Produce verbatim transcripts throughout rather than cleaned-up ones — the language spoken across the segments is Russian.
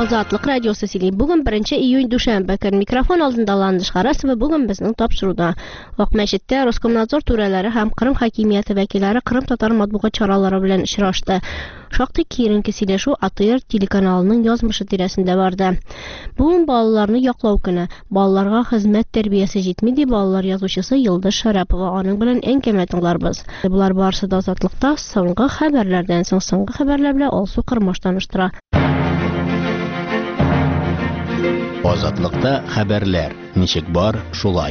Азатлык радиосы сөйли. Бүген беренче июнь дүшәмбе көн микрофон алдында Ландыш Харасова бүген безнең тапшыруда. Вак мәчеттә Роскомнадзор түрәләре һәм Кырым хакимияте вәкилләре Кырым татар матбугат чаралары белән очрашты. Шактый киеренке сөйләшү А Т Р телеканалының язмышы тирәсендә барды. Бүген балаларны яклау көне. Балаларга хезмәт тәрбиясе җитми дип балалар язучысы Йылдыз Шарапова аның белән әңгәмә тыңларбыз. Булар барысы да Азатлыкта соңгы хәбәрләрдән соң соңгы хәбәрләр белән Алсу Кырмаш таныштыра. Азатлыкта хәбәрләр. Ничек бар, шулай.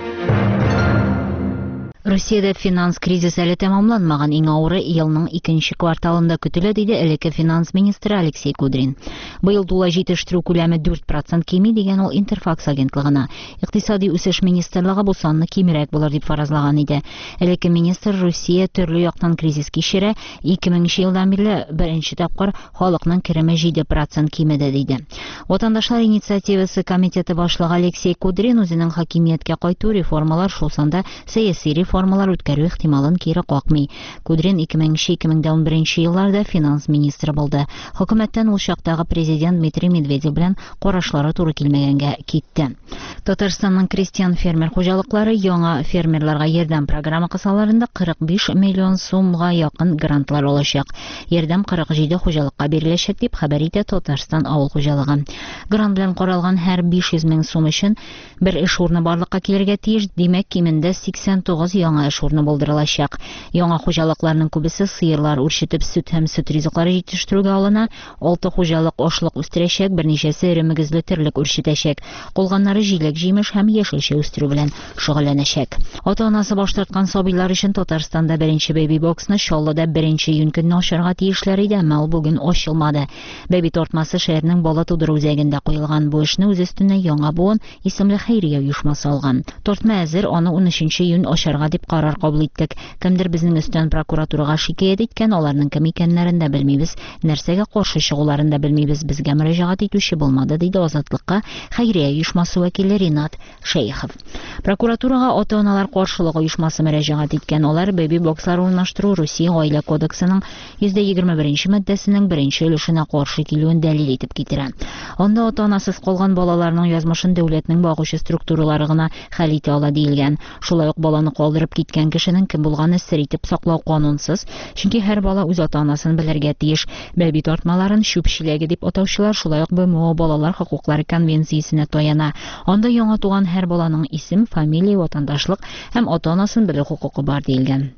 Россиядә финанс кризисы әле тәмамланмаган, иң авыры елның икенче кварталында көтелә, диде элекке финанс министры Алексей Кудрин. Быел тула җитештерү күләме дүрт процент кими дигән ул Интерфакс агентлыгына. Икътисади үсеш министрлыгы бу санны кимрәк булыр дип фаразлаган иде. Элекке министр Россия төрле яктан кризис кичерә, ике меңенче елдан бирле беренче тапкыр халыкның кереме җиде процент кимеде, диде. Ватандашлар инициативасы комитеты башлыгы Алексей Кудрин үзенең хакимияткә кайту реформалар шул санда сәяси реформалар үткәрү ихтималын кире какмый. Кудрин ике меңенче - ике мең унберенче елларда финанс министры булды. Хөкүмәттән ул чактагы президент Дмитрий Медведев белән карашлары туры килмәгәнгә китте. Татарстанның крестьян фермер хуҗалыклары яңа фермерларга ярдәм программа кысаларында кырык биш миллион сумга якын грантлар алачак. Ярдәм кырык җиде хуҗалыкка биреләчәк дип хәбәр итә Татарстан авыл хуҗалыгы. Грант белән каралган һәр биш йөз мең сум өчен бер эш урыны барлыкка килергә тиеш, димәк кимендә сиксән тугыз яңа эш урыны булдырылачак. Яңа хуҗалыкларның күбесе сыерлар үрчетеп сөт һәм сөт ризыклары җитештерүгә алына, алты хуҗалык ашлык үстерәчәк, берничәсе ире мөгезле терлек үрчетәчәк. Калганнары җиләк җимеш һәм яшелчә үстерү белән шөгыльләнәчәк. Ата-анасы баш тарткан сабыйлар өчен Татарстанда беренче бэби боксны Чаллыда беренче июнь көнне ачарга тиешләр иде, әмма ул бүген ачылмады. Бэби тартмасы шәһәрнең бала тудыру үзәгендә куелган. Бу эшне үз өстенә Яңа буын исемле хәйрия оешмасы алган. Тартма әзер, аны унөченче июнь ачарга дип карар кабул иттек. Кемдер безнең өстән прокуратурага шикаят иткән, аларның кем икәннәрен дә белмибез, нәрсәгә каршы чыгуларын да белмибез, безгә мөрәҗәгать итүче булмады, диде Азатлыкка хәйрия оешмасы вәкиле Ринат Шәйхов. Прокуратурага ата-аналар каршылыгы оешмасы мөрәҗәгать иткән, алар бэби бокслар урнаштыру Русия гаилә кодексының йөз егерме беренче маддәсенең беренче өлешенә каршы килүен дәлил итеп китерә. Анда ата-анасыз калган балаларның язмышын дәүләтнең багучы структуралары гына хәл итә ала диелгән. Шулай ук баланы калдырып киткән кешенең кем булганын сер итеп саклау канунсыз, чөнки һәр бала үз ата-анасын белергә тиеш. Бәби тартмаларын чүпчеләге дип атаучылар шулай ук Б М О балалар хокуклары конвенциясенә таяна. Анда яңа туган һәр баланың исем, фамилия, ватандашлык һәм ата-анасын белү хокукы бар диелгән.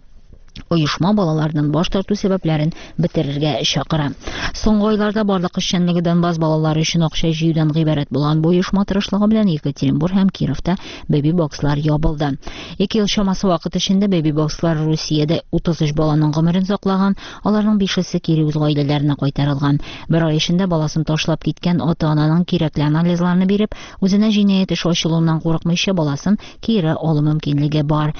Оешма балалардан баш тарту сәбәпләрен бетерергә чакыра. Соңгы айларда барлык эшчәнлеге Донбасс балалары өчен акча җыюдан гыйбарәт булган бу оешма тырышлыгы белән Екатеринбург һәм Кировта бэби бокслар ябылды. Ике ел чамасы вакыт эчендә бэби бокслар Русиядә утыз өч баланың гомерен саклаган, аларның бишесе кире үз гаиләләренә кайтарылган. Бер ай эчендә баласын ташлап киткән ата-ананың кирәкле анализларны биреп, үзенә җинаять эше ачылуыннан курыкмыйча баласын кире алу мөмкинлеге бар.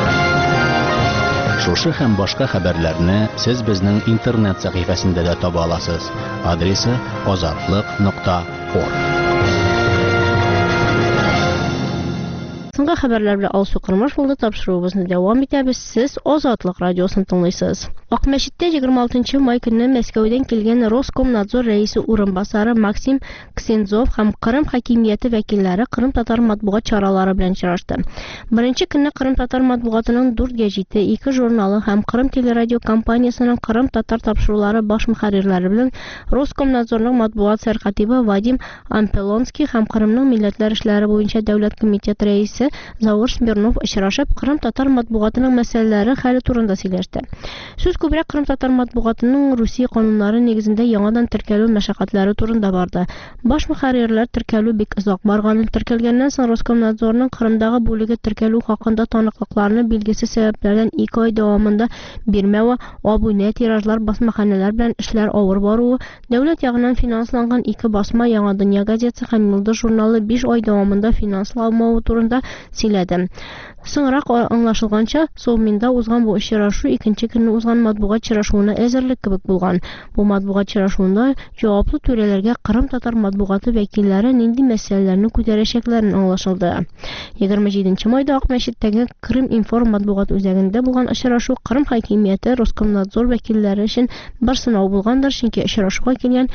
Шушы һәм башка хәбәрләрне сез безнең интернет сәхифәсендә дә таба аласыз. Адресы азатлык нокта орг. Соңгы хәбәрләр белән Алсу Кырмаш булды, тапшыруыбызны дәвам итәбез. Сез Азатлык радиосын тыңлыйсыз. Ак мәчеттә егерме алтынчы май көнне Мәскәүдән килгән Роскомнадзор рәисе урынбасары Максим Ксензов һәм Кырым хакимияте вәкилләре Кырым татар матбугат чаралары белән очрашты. Беренче көнне Кырым татар матбугатының дүрт гәҗите, ике журналы һәм Кырым телерадио компаниясының Кырым татар тапшырулары баш мөхәррирләре белән Роскомнадзорның матбугат сәркатибы Вадим Ампелонский һәм Кырымның милләтләр эшләре буенча дәүләт комитеты рәисе Заур Смирнов очрашып, Кырым татар матбугатының мәсьәләләре хәле турында сөйләште. Сүз күбрәк Кырым татар матбугатының Русия кануннары нигезендә яңадан теркәлү мәшәкатьләре турында барды. Баш мөхәррирләр теркәлү бик озак барганын, теркәлгәннән соң Роскомнадзорның Кырымдагы бүлеге теркәлү хакында таныклыкларны билгесез сәбәпләрдән ике ай дәвамында бирмәве, абуне тиражлар, басмаханәләр белән эшләр авыр баруы, дәүләт ягыннан финансланган ике басма Яңа дөнья газетасы һәм Йолдыз журналы биш ай дәвамында финансланмавы турында сөйләде. Соңрак аңлашылганча, Совминда узган бу очрашу икенче көнне узган матбугат очрашуына әзерлек кебек булган. Бу матбугат очрашуында җаваплы түрәләргә Кырым татар матбугаты вәкилләре нинди мәсьәләләрне күтәрәчәкләрен аңлашылды. егерме җиденче майда Ак мәчеттәге Крым информ матбугат үзәгендә булган очрашу Кырым хакимияте Роскомнадзор вәкилләре өчен бер сынау булгандыр, чөнки очрашуга килгән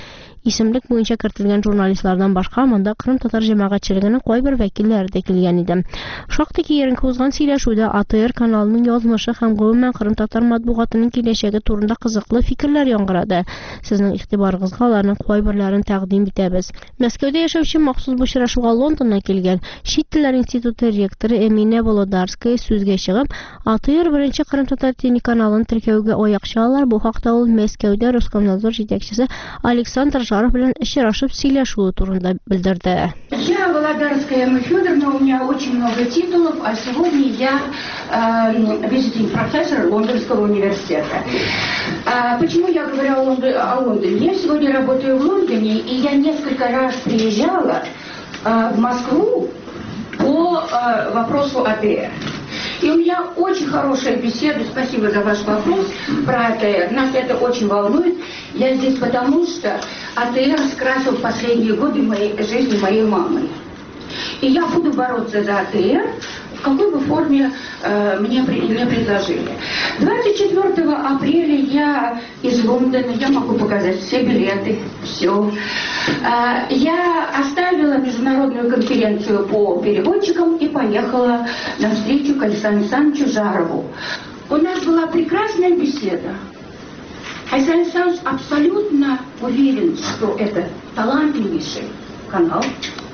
исемлек буенча кертелгән журналистлардан башка монда Кырым татар җәмәгатьчелегенең кайбер вәкилләре дә килгән иде. Шактый киеренке узган сөйләшүдә А Т Р каналының язмышы һәм гомумән Кырым татар матбугатының киләчәге турында кызыклы фикерләр яңгырады. Сезнең игътибарыгызга аларның кайберләрен тәкъдим итәбез. Мәскәүдә яшәүче махсус бу очрашуга Лондоннан килгән Чит телләр институты ректоры Эмине Володарская сүзгә чыгып, А Т Р беренче Кырым татар телеканалын теркәүгә аяк чалалар. Бу хакта ул Мәскәүдә Роскомнадзор җитәкчесе Александр Жаров белән очрашып сөйләшү турында белдерде. Я Володарская Эмма Федоровна, у меня очень много титулов, а сегодня я э, visiting профессор Лондонского университета. А почему я говорю о, Лондон, о Лондоне? Я сегодня работаю в Лондоне, и я несколько раз приезжала э, в Москву по э, вопросу А Т Р. И у меня очень хорошая беседа, спасибо за ваш вопрос про А Т Р. Нас это очень волнует. Я здесь потому, что А Т Р скрасил последние годы моей жизни моей мамы. И я буду бороться за А Т Р, в какой бы форме э, мне, мне предложили. двадцать четвёртого апреля я из Лондона, я могу показать все билеты, все. Э, я оставила международную конференцию по переводчикам и поехала на встречу к Александру Александровичу Жарову. У нас была прекрасная беседа. Александр Александрович абсолютно уверен, что это талантливейший канал,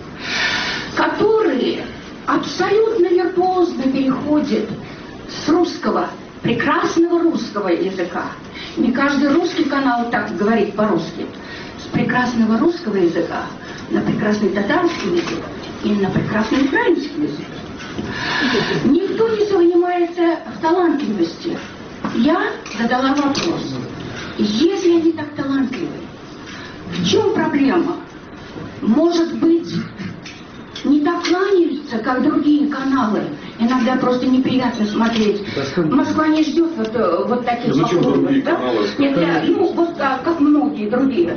который абсолютно виртуозно переходит с русского, прекрасного русского языка. Не каждый русский канал так говорит по-русски. С прекрасного русского языка на прекрасный татарский язык и на прекрасный украинский язык. Никто не занимается в талантливости. Я задала вопрос. Если они так талантливы, в чем проблема? Может быть, не так кланяются, как другие каналы. Иногда просто неприятно смотреть. Москва не ждет вот, вот таких поклонов. Да? Нет, я, ну, вот как многие другие.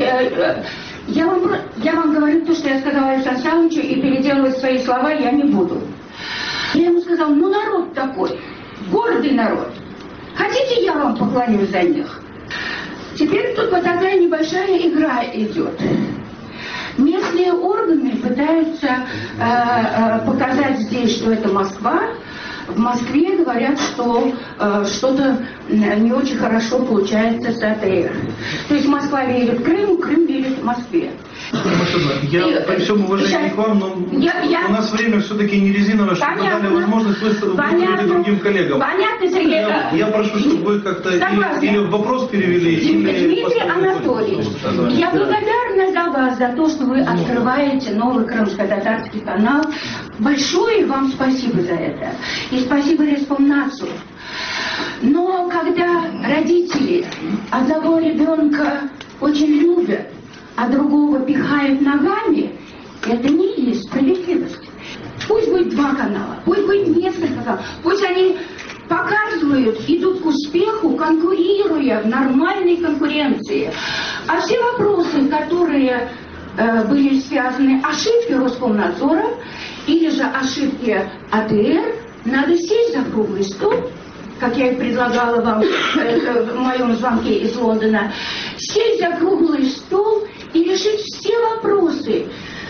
Я вам, я вам говорю то, что я сказала Александру Александровичу, и переделывать свои слова я не буду. Я ему сказала, ну народ такой, гордый народ. Хотите, я вам поклонюсь за них? Теперь тут вот такая небольшая игра идет. Местные органы пытаются э, э, показать здесь, что это Москва. В Москве говорят, что э, что-то не очень хорошо получается с А Т Р. То есть Москва верит Крыму, Крым верит Москве. Я и, при всем уважении сейчас, к вам, но я, я, у нас время все-таки не резиновое, чтобы вы дали возможность высказать другим коллегам. Понятно, Сергей. Я, я прошу, чтобы вы как-то или, или вопрос перевели, или... Дмитрий Анатольевич, я благодарна за вас, за то, что вы открываете новый крымско-татарский канал. Большое вам спасибо за это. И спасибо Респомнацу. Но когда родители одного ребенка очень любят, а другого пихают ногами, это не есть справедливость. Пусть будет два канала, пусть будет несколько каналов, пусть они показывают, идут к успеху, конкурируя в нормальной конкуренции. А все вопросы, которые э, были связаны ошибки Роскомнадзора или же ошибки А Т Р, надо сесть за круглый стол, как я и предлагала вам э, в моем звонке из Лондона, сесть за круглый стол и решить все вопросы.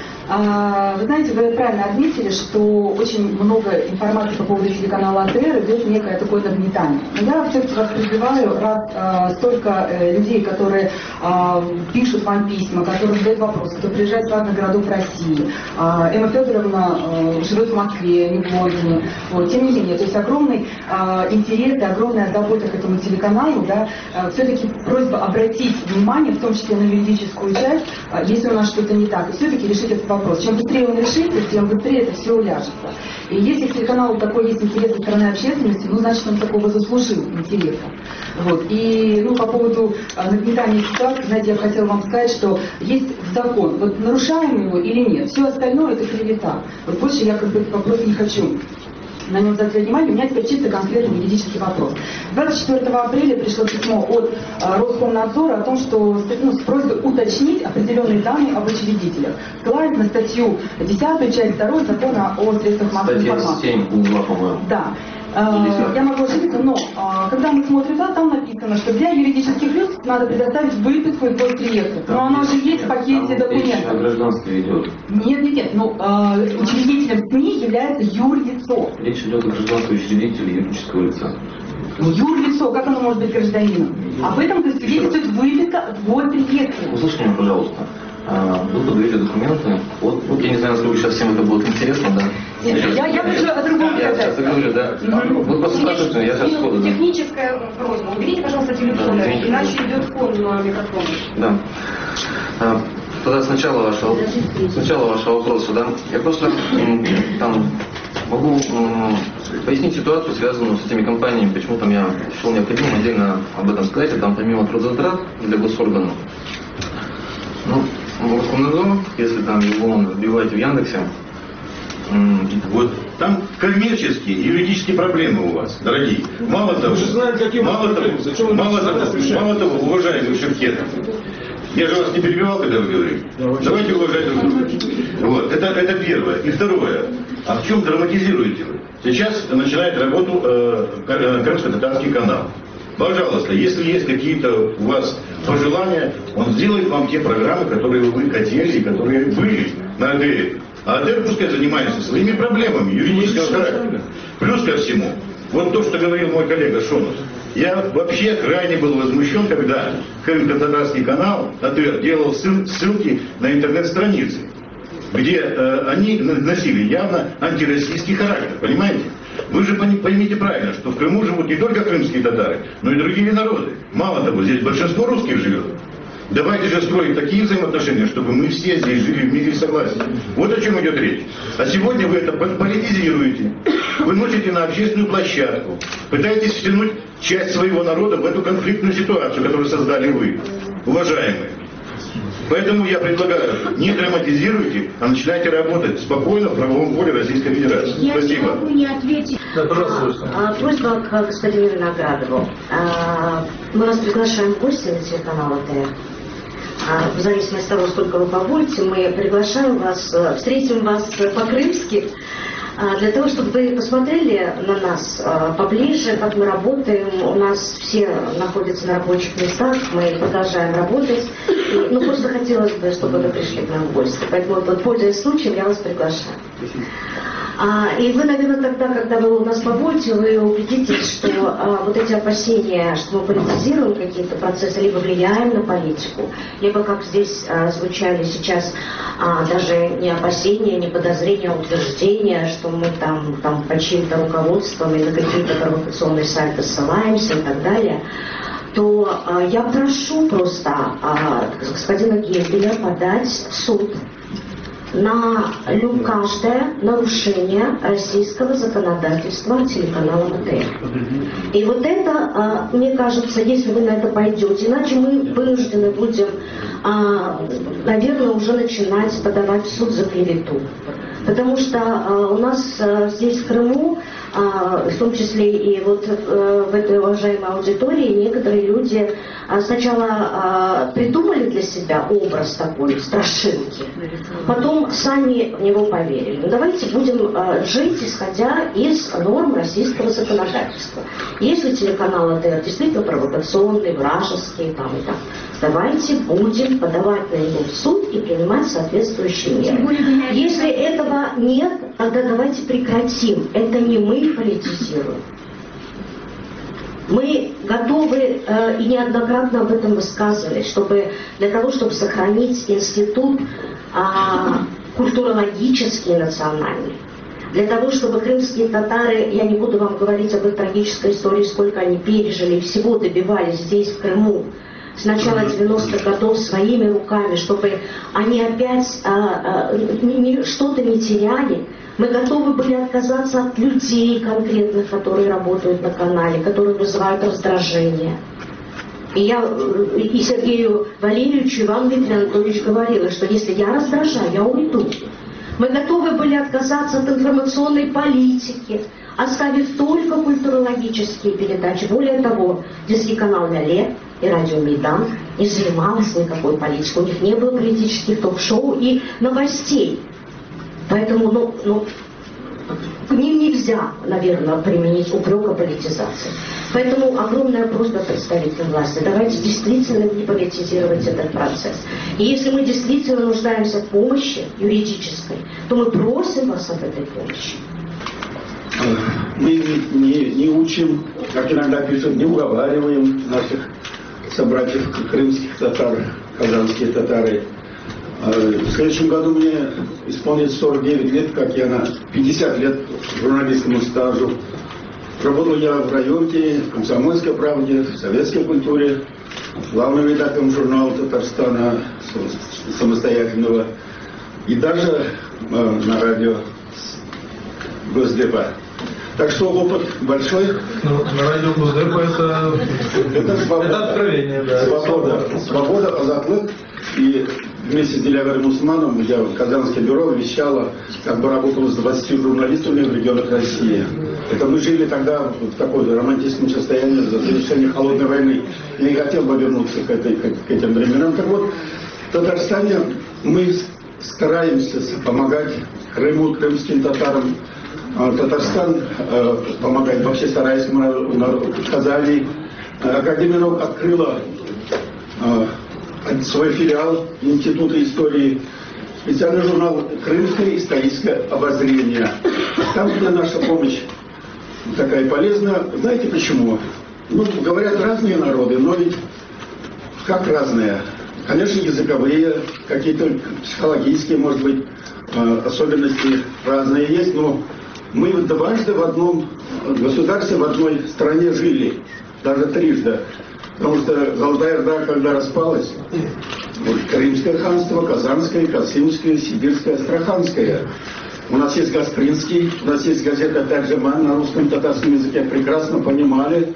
Вы знаете, вы правильно отметили, что очень много информации по поводу телеканала А Т Р идет некое такое нагнетание. Но я все-таки вас призываю, раз э, столько э, людей, которые э, пишут вам письма, которые задают вопросы, кто приезжает с разных городов России. Э, Эмма Федоровна э, живет в Москве, не в Лондоне. Вот. Тем не менее, то есть огромный э, интерес и огромная забота к этому телеканалу, да, э, все-таки просьба обратить внимание, в том числе на юридическую часть, э, если у нас что-то не так, и все-таки решить этот вопрос. Чем быстрее он решится, тем быстрее это все уляжется. И если к телеканалу такой есть интерес со стороны общественности, ну, значит, он такого заслужил интереса. Вот. И, ну, по поводу а, нагнетания ситуации, знаете, я хотела вам сказать, что есть закон. Вот нарушаем его или нет, все остальное это клевета. Вот больше я как бы вопрос не хочу на нем заострять внимание. У меня теперь чисто конкретный юридический вопрос. двадцать четвёртого апреля пришло письмо от а, Роскомнадзора о том, что ну, с просьбой уточнить определенные данные об учредителях. Ссылаясь на статью десятую, часть вторую закона о средствах массовой информации. Статья семь угла, по-моему. Да. Я могу ошибиться, но когда мы смотрим, да, там написано, что для юридических лиц надо предоставить выписку из госреестра. Но оно же есть в пакете документов. О гражданстве идет. Нет, нет, нет. Ну, учредителем СМИ является юрлицо. Речь идет о гражданстве учредителя юридического лица. Ну, юрлицо, как оно может быть гражданином? Об этом свидетельствует выписка в госреестре. Услышьте меня, пожалуйста. Вы подаете документы. Вот, вот я не знаю, насколько сейчас всем это будет интересно, да? Нет, сейчас, я, я хочу о другом я сейчас говорю, да. Mm-hmm. Вот просто спрашивайте, я сейчас сходу. Да. Техническая просьба. Уберите, пожалуйста, телефон, да, иначе идет фон на микрофон. Да. А, тогда сначала вашего, сначала вашего вопроса, да. Я просто там могу м, пояснить ситуацию, связанную с этими компаниями, почему там я счел необходимо отдельно об этом сказать, и там помимо трудозатрат для госорганов, ну, Роскомнадзор, если там его вбиваете в Яндексе, вот там коммерческие и юридические проблемы у вас, дорогие. Мало того, мало того, мало того, мало того, уважаемый Шевкет, я же вас не перебивал, когда вы говорили. Давайте уважать друг друга. Вот, это, это первое. И второе. А в чем драматизируете вы? Сейчас начинает работу э, Крымско-Татарский канал. Пожалуйста, если есть какие-то у вас пожелания, он сделает вам те программы, которые вы хотели и которые были на АДР. А АДР пускай занимается своими проблемами юридического характера. Плюс ко всему, вот то, что говорил мой коллега Шонус, я вообще крайне был возмущен, когда Крымско-Татарский канал АДР делал ссылки на интернет-страницы, где э, они носили явно антироссийский характер, понимаете? Вы же поймите правильно, что в Крыму живут не только крымские татары, но и другие народы. Мало того, здесь большинство русских живет. Давайте же строить такие взаимоотношения, чтобы мы все здесь жили в мире и согласии. Вот о чем идет речь. А сегодня вы это политизируете, выносите на общественную площадку, пытаетесь втянуть часть своего народа в эту конфликтную ситуацию, которую создали вы, уважаемые. Поэтому я предлагаю, не драматизируйте, а начинайте работать спокойно в правовом поле Российской Федерации. Я Спасибо. не могу не ответить. Да, пожалуйста. А, а, просьба к господину Виноградову. А, мы вас приглашаем в гости на телеканал АТР. А, в зависимости от того, сколько вы побудете, мы приглашаем вас, встретим вас по-крымски, для того, чтобы вы посмотрели на нас поближе, как мы работаем. У нас все находятся на рабочих местах, мы продолжаем работать. И, ну, просто хотелось бы, чтобы вы пришли к нам в гости. Поэтому, вот, пользуясь случаем, я вас приглашаю. А, и вы, наверное, тогда, когда вы у нас побудете, вы убедитесь, что а, вот эти опасения, что мы политизируем какие-то процессы, либо влияем на политику, либо, как здесь а, звучали сейчас, а, даже не опасения, не подозрения, а утверждения, что мы там, там по чьим-то руководствам и на какие-то провокационные сайты ссылаемся и так далее, то а, я прошу просто а, господина Гебеля подать в суд на каждое нарушение российского законодательства телеканала АТР. И вот это, мне кажется, если вы на это пойдете, иначе мы вынуждены будем, наверное, уже начинать подавать в суд за клевету. Потому что у нас здесь в Крыму, в том числе и вот в этой уважаемой аудитории, некоторые люди сначала придумали для себя образ такой страшилки, потом сами в него поверили. Но давайте будем жить, исходя из норм российского законодательства. Если телеканал АТР действительно провокационный, вражеский, там и так, давайте будем подавать на него в суд и принимать соответствующие меры. Если этого нет, тогда давайте прекратим. Это не мы политизируем. Мы готовы э, и неоднократно об этом высказывались, чтобы для того, чтобы сохранить институт э, культурологический и национальный. Для того, чтобы крымские татары, я не буду вам говорить об их трагической истории, сколько они пережили, всего добивались здесь, в Крыму, с начала девяностых годов своими руками, чтобы они опять а, а, не, что-то не теряли. Мы готовы были отказаться от людей конкретных, которые работают на канале, которые вызывают раздражение. И я и Сергею Валерьевичу, и вам, Дмитрий Анатольевич, говорила, что если я раздражаю, я уйду. Мы готовы были отказаться от информационной политики, оставив только культурологические передачи. Более того, детский канал «Ляле» и радио «Мейдан» не занимался никакой политикой. У них не было политических ток-шоу и новостей. Поэтому, ну, ну ним нельзя, наверное, применить упрек о политизации. Поэтому огромная просьба представителям власти. Давайте действительно не политизировать этот процесс. И если мы действительно нуждаемся в помощи юридической, то мы просим вас об этой помощи. Мы не, не, не учим, как иногда пишут, не уговариваем наших собратьев крымских татар, казанские татары. В следующем году мне исполнится сорок девять лет, как я на пятьдесят лет журналистскому стажу. Работал я в районе, в «Комсомольской правде», в советской культуре, главным редактором журнала Татарстана самостоятельного и даже э, на радио Госдепа. Так что опыт большой. Ну, на радио Госдепа это, это, свобода, это откровение, да. Свобода, свобода, азатлык. И вместе с Диляваром Усманом я в Казанское бюро вещала, как бы работала с двадцатью журналистами в регионах России. Это мы жили тогда в такой романтическом состоянии за завершение холодной войны. Я не хотел бы вернуться к, этой, к этим временам. Так вот, в Татарстане мы стараемся помогать Крыму, крымским татарам. Татарстан э, помогает, вообще старается на, на Казани. Академия наук открыла э, свой филиал Института истории, специальный журнал «Крымское историческое обозрение». Там, где наша помощь такая полезная. Знаете почему? Ну, говорят разные народы, но ведь как разные? Конечно, языковые, какие-то психологические, может быть, особенности разные есть, но мы дважды в одном государстве, в одной стране жили, даже трижды. Потому что Золотая Орда, когда распалась, вот, Крымское ханство, Казанское, Касымское, Сибирское, Астраханское. У нас есть Гаспринский, у нас есть газета «Тарджиман» на русском, татарском языке, прекрасно понимали.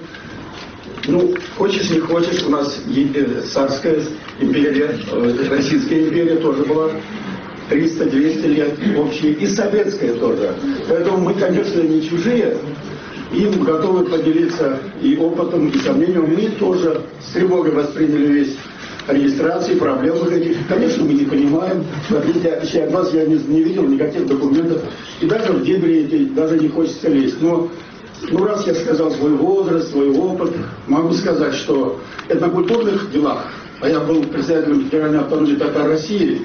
Ну, хочешь не хочешь, у нас царская империя, Российская империя тоже была триста-двести лет общие, и советская тоже. Поэтому мы, конечно, не чужие, и готовы поделиться и опытом, и сомнением. Мы тоже с тревогой восприняли весь регистрации, проблемы этих. Конечно, мы не понимаем. В отличие от вас, я не, не видел никаких документов. И даже в дебри эти даже не хочется лезть. Но ну, раз я сказал свой возраст, свой опыт, могу сказать, что в этнокультурных делах, а я был председателем Федеральной автономии татар России,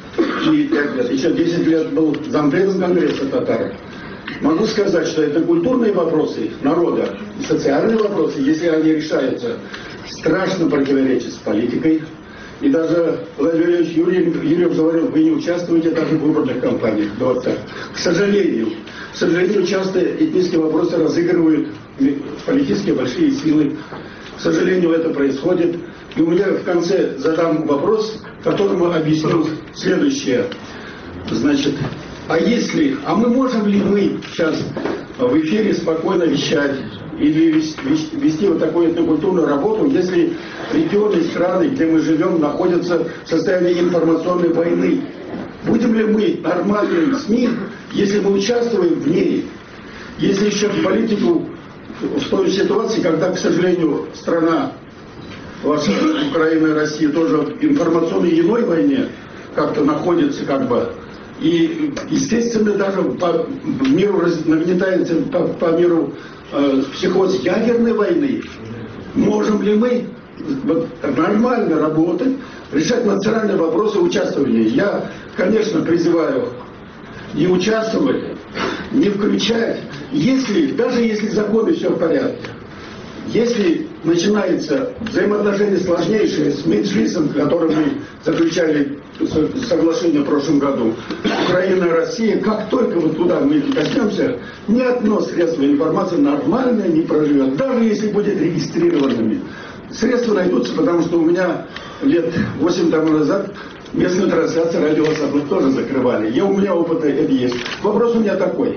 и еще десять лет был зампредом Конгресса татар, могу сказать, что это культурные вопросы народа, социальные вопросы, если они решаются, страшно противоречат с политикой. И даже Владимир Ильич Юрьев, Юрьев говорил, вы не участвуете даже в выборных кампаниях. Вот так. К сожалению, к сожалению, часто этнические вопросы разыгрывают политические большие силы. К сожалению, это происходит. И у меня в конце задам вопрос, которому объясню следующее. Значит, а если, а мы можем ли мы сейчас в эфире спокойно вещать или вести вот такую этнокультурную работу, если регионы, страны, где мы живем, находятся в состоянии информационной войны? Будем ли мы нормальными СМИ, если мы участвуем в ней? Если еще в политику, в той ситуации, когда, к сожалению, страна, ваша Украина и Россия тоже в информационной иной войне как-то находится, как бы, и, естественно, даже по миру нагнетается, по, по миру э, психоз ядерной войны, можем ли мы вот, нормально работать, решать национальные вопросы, участвовать в ней? Я, конечно, призываю не участвовать, не включать, если, даже если законы все в порядке, если начинается взаимоотношения сложнейшие с Меджлисом, которым мы заключали соглашение в прошлом году, Украина и Россия, как только вот туда мы коснемся, ни одно средство информации нормально не проживет, даже если будет регистрированными. Средства найдутся, потому что у меня лет восемь тому назад местную трансляцию радио «Азатлык» тоже закрывали. Я, у меня опыт это есть. Вопрос у меня такой.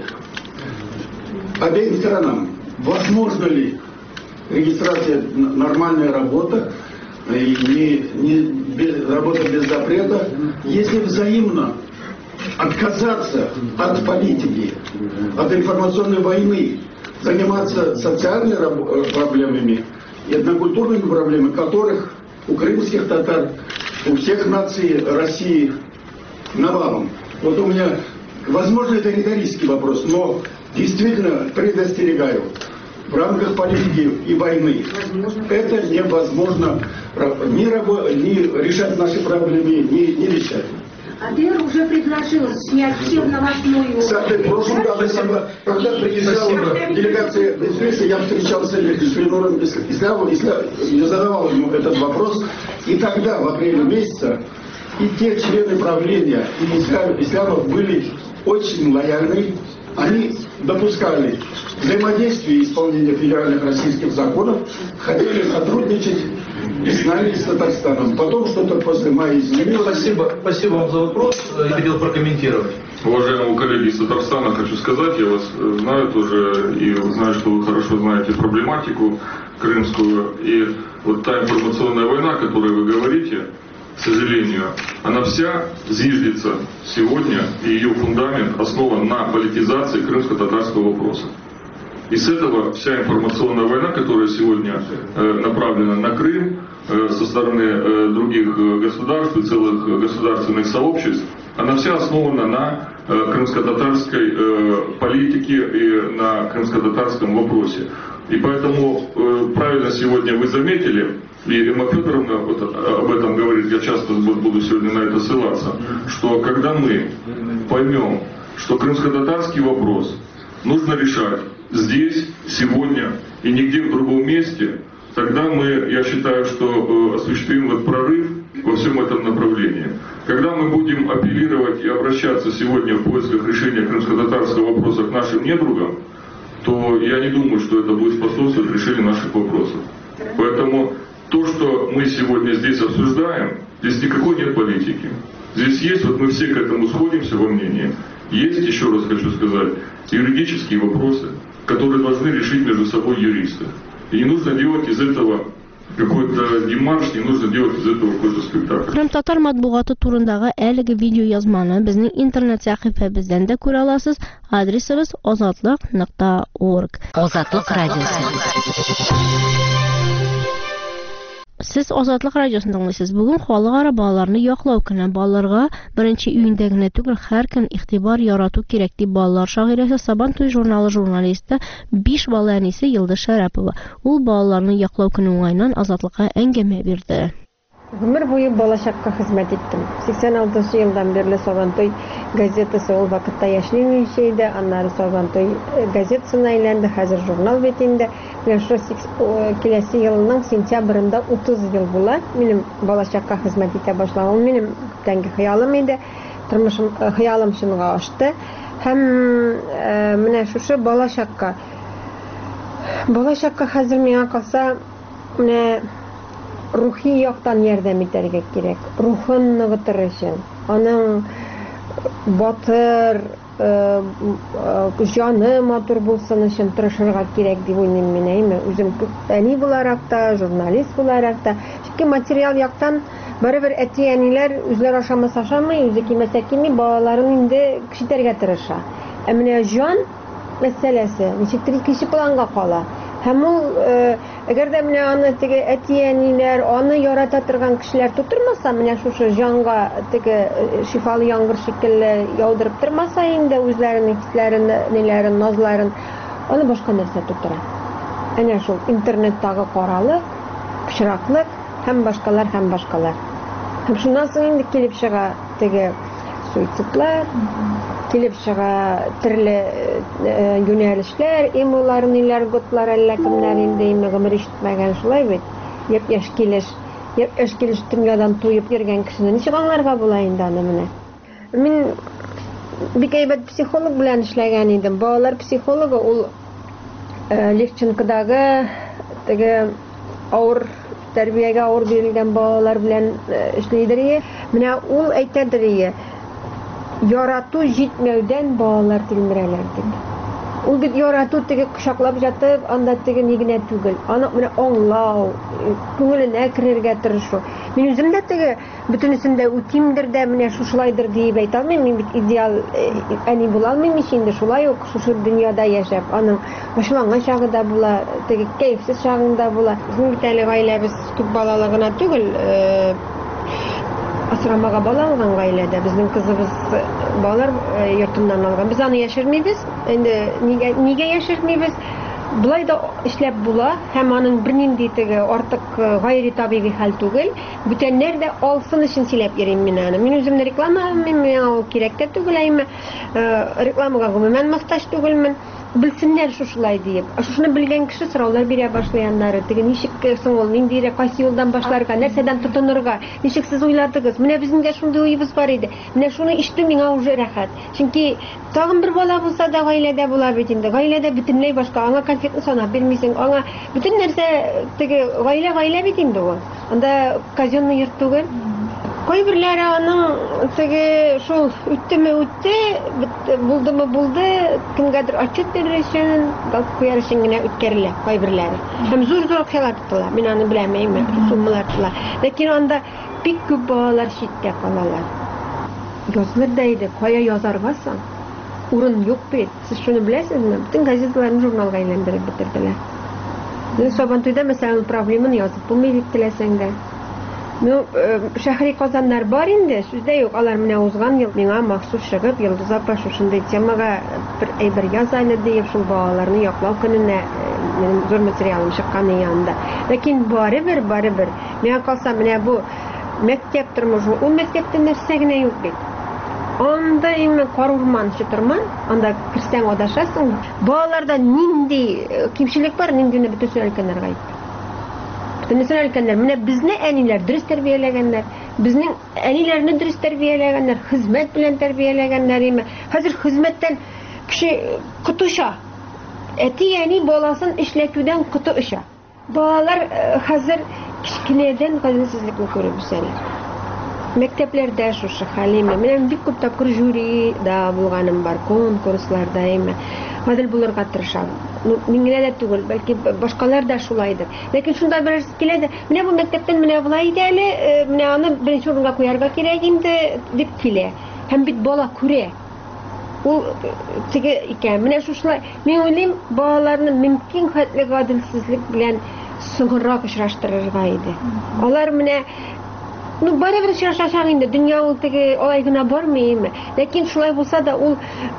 Обеим сторонам, возможно ли регистрация, нормальная работа, и не, не, без, работа без запрета, если взаимно отказаться от политики, от информационной войны, заниматься социальными проблемами и этнокультурными проблемами, которых у крымских татар, у всех наций России навалом. Вот у меня возможно, это риторический вопрос, но действительно предостерегаю. В рамках политики и войны это невозможно ни, рабо- ни решать наши проблемы, ни, ни решать. АДР уже предложил снять все в новостную... Кстати, в прошлом году, когда приезжала делегация Меджлиса, я встречался с Ленуром Исламом, я задавал ему этот вопрос, и тогда, в апреле месяце, и те члены правления и ислам, исламов были очень лояльны, они допускали взаимодействие и исполнение федеральных российских законов, хотели сотрудничать с нами, с Татарстаном. Потом что-то после мая изменилось. Спасибо, спасибо вам за вопрос. Я хотел прокомментировать. Уважаемые коллеги из Татарстана, хочу сказать, я вас знаю тоже и знаю, что вы хорошо знаете проблематику крымскую. И вот та информационная война, о которой вы говорите, к сожалению, она вся зиждется сегодня, и ее фундамент основан на политизации крымско-татарского вопроса. И с этого вся информационная война, которая сегодня э, направлена на Крым э, со стороны э, других государств и целых государственных сообществ, она вся основана на э, крымско-татарской э, политике и на крымско-татарском вопросе. И поэтому э, правильно сегодня вы заметили, и Эмма Федоровна вот об этом говорит, я часто буду сегодня на это ссылаться, что когда мы поймем, что крымско-татарский вопрос нужно решать здесь, сегодня и нигде в другом месте, тогда мы, я считаю, что осуществим вот прорыв во всем этом направлении. Когда мы будем апеллировать и обращаться сегодня в поисках решения крымско-татарского вопроса к нашим недругам, то я не думаю, что это будет способствовать решению наших вопросов. Поэтому то, что мы сегодня здесь обсуждаем, здесь никакой нет политики. Здесь есть, вот мы все к этому сходимся во мнении, есть, еще раз хочу сказать, юридические вопросы, которые должны решить между собой юристы. И не нужно делать из этого какой-то демарш, не нужно делать из этого какой-то спектакль. Крым татар матбугаты турындагы әлеге видео язманы безнең интернет сәхифәбездән дә күрә аласыз. Адресыбыз озатлык нокта орг. Озатлык радиосы. Сез Азатлык радиосын тыңлыйсыз. Бүген халыкара балаларны яклау көне. Балаларга беренче июньдә генә түгел, һәр көн игътибар ярату кирәк дип балалар шагыйрәсе Сабантуй журналы журналисты биш бала әнисе Йылдыз Шәрәпова. Ул балаларны яклау көне уңайнан Азатлыкка әңгәмә бирде. Гомер буе балачакка хезмәт иттем. сиксән алтынчы елдан бирле Сабантуй газетасы ул вакытта яшьләмичә иде. Аннары Сабантуй газетасына әйләнде, хәзер журнал бит инде. Менә шу киләсе елның сентябрендә утыз ел була. Минем балачакка хезмәт итә башлаган. Ул минем күптәнге хыялым иде. Тормышым хыялым чынга ашты. Һәм менә шушы балачакка балачакка хәзер миңа калса менә рухи яктан ярдәм итәргә кирәк. Рухын ныгытыр өчен. Аның батыр, җаны матур булсын өчен тырышырга кирәк дип уйлыйм мин әйме. Үзем әни буларак та, журналист буларак та, чөнки материал яктан барыбер әти-әниләр үзләр ашамаса ашамый, үзе кимәсә кими, балаларын инде кичитәргә тырыша. Ә менә җан мәсьәләсе ничектер икенче планга кала. Һәм ул, әгәр дә менә аны теге әти-әниләр, аны ярата торган кешеләр тутырмаса, менә шушы җанга теге шифалы яңгыр шикелле яудырып тормаса инде үзләренең хисләрен, ниләрен, назларын, аны башка нәрсә тутыра. Әнә шул интернеттагы каралык, пычраклык һәм башкалар һәм башкалар. Һәм шуннан соң инде килеп чыга теге суицидлар, килеп чыга төрле юнәлешләр, эмулар, ниләр, готлар, әллә кемнәр инде име гомер ишетмәгән шулай бит. Яп яшь килеш, яп яшь килеш дөньядан туеп йөргән кешене ничек аңларга була инде аны менә. Мин бик әйбәт психолог белән эшләгән идем. Балалар психологы ул Левченкодагы теге авыр тәрбиягә авыр бирелгән балалар белән эшләйдер. Менә ул әйтәдер, ярату җитмәүдән балалар тилмерәләр дип. Ул бит ярату теге кочаклап жатып, анда теге ни генә түгел. Аны менә аңлау, күңеленә керергә тырышу. Мин үзем дә теге бөтенесен дә үтимдер дә, менә шушылайдыр дип әйтә алмыйм. Мин бит идеал әни була алмыйм инде, шулай ук шушы дөньяда яшәп, аның башланган чагы да була, теге кәефсез чагында була. Безнең бит әле гаиләбез күп балалы гына түгел. асрамага бала алган гаиләдә, безнең кызыбыз балалар йортыннан алган. Без аны яшермибез. Инде нигә нигә яшермибез? Булай да эшләп була, һәм аның бернинди теге артык гайри табигый хәл түгел. Бүтәннәр дә алсын өчен сөйләп йөрим мин аны. Мин үзем дә реклама алмыйм, миңа ул кирәк тә түгел, әйме рекламага гомумән мохтаҗ түгелмен. Белсеннәр шушылай диеп. Шуны белгән кеше сораулар бирә башлаяннары. Теге ничек соң ул, нинди кайсы юлдан башларга, нәрсәдән тотынырга, ничек сез уйладыгыз? Менә безнең дә шундый уебыз бар иде. Менә шуны ишетү миңа уже рәхәт. Чөнки тагын бер бала булса да гаиләдә була бит инде. Гаиләдә бөтенләй башка. Аңа конфетны санап бирмисең, аңа бөтен нәрсә теге гаилә гаилә бит инде ул. Анда казенный йорт түгел. Кайберләре аның теге шул үттеме үтте, булдымы булды, кемгәдер отчет бирер өчен, куяр өчен генә үткәрелә кайберләре. Һәм зур-зур акчалар тотыла. Мин аны беләмәйм, суммалар тотыла. Ләкин анда бик күп балалар читтә калалар. Язылыр да иде, кая язарга соң? Урын юк бит. Сез шуны беләсезме? Бөтен газеталарны журналга әйләндереп бетерделәр. Сабантуйда мәсәлән проблеманы язып булмый дип теләсәң дә. Ну, шәһри казаннар бар инде, сүздә юк. Алар менә узган ел миңа махсус чыгып, Йолдыз апа шушындай темага бер әйбер яз әле дип, шул балаларны яклау көненә минем зур материалым чыкканы янында. Ләкин барыбер, барыбер. Миңа калса менә бу мәктәп тормышы, ул мәктәптә нәрсә генә юк бит. Анда инде карурман чытырман, анда кирсәң адашасың. Балаларда нинди кимчелек бар, ниндине бөтен әйткәннәр гайып. Бөтенесен әйткәннәр, менә безне әниләр дөрес тәрбияләгәннәр, безнең әниләрне дөрес тәрбияләгәннәр, хезмәт белән тәрбияләгәннәр име. Хәзер хезмәттән кеше кытыша. Әти әни баласын эшләтүдән кыты оша. Балалар хәзер кичкенәдән гаделсезлекне күреп үсәләр. Мәктәпләрдә шушы хәлиме. Менә бик күп тапкыр жюри да булганым бар, конкурсларда име. Гадел булырга тырышам. Ну, мин генә дә түгел, бәлки башкалар да шулайдыр. Ләкин шунда берәрсе килә дә, менә бу мәктәптән менә булай иде әле, менә аны беренче урынга куярга кирәк инде дип килә. Һәм бит бала күрә. Ул теге икән. Менә шушылай. Мин уйлыйм, балаларны мөмкин хәтле гаделсезлек белән соңгырак очраштырырга иде. Алар менә ну, барыбер очрашачак инде. Дөнья ул теге алай гына бармыймы? Ләкин шулай булса да ул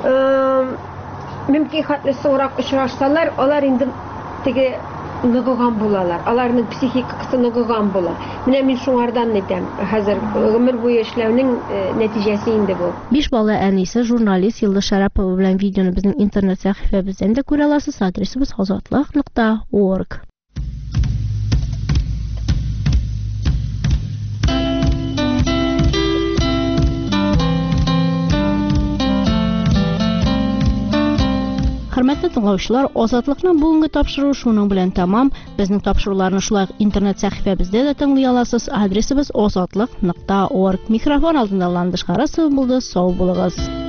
мөмкин хәтле соңрак очрашсалар, алар инде теге ныгыган булалар. Аларның психикасы ныгыган була. Менә мин шуңардан әйтәм. Хәзер гомер буе эшләүнең нәтиҗәсе инде бу. Биш бала әнисе журналист Йолдыз Шарапова белән видеоны безнең интернет сәхифәбездән дә күрә аласыз. Адресыбыз азатлык нокта орг. Хөрмәтле тыңлаучылар, Азатлыкның бүгенге тапшыруы шуның белән тәмам. Безнең тапшыруларны шулай интернет сәхифәбездә дә тыңлый аласыз. Адресыбыз азатлык нокта орг. Микрофон алдында Ландыш Карасов булды. Сау булыгыз.